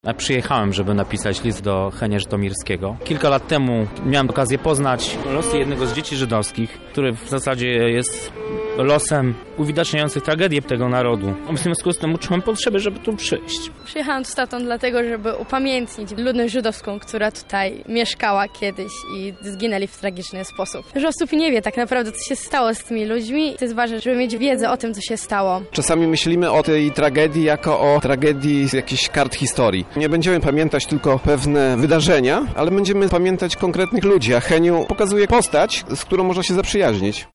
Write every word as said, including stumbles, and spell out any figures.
Przyjechałem, żeby napisać list do Henia Żytomierskiego. Kilka lat temu miałem okazję poznać losy jednego z dzieci żydowskich, który w zasadzie jest losem uwidaczniających tragedię tego narodu. W związku z tym uczułem potrzebę, żeby tu przyjść. Przyjechałam tu z tatą dlatego, żeby upamiętnić ludność żydowską, która tutaj mieszkała kiedyś i zginęli w tragiczny sposób. Dużo osób nie wie tak naprawdę, co się stało z tymi ludźmi. To jest ważne, żeby mieć wiedzę o tym, co się stało. Czasami myślimy o tej tragedii jako o tragedii z jakichś kart historii. Nie będziemy pamiętać tylko pewne wydarzenia, ale będziemy pamiętać konkretnych ludzi, a Heniu pokazuje postać, z którą można się zaprzyjaźnić.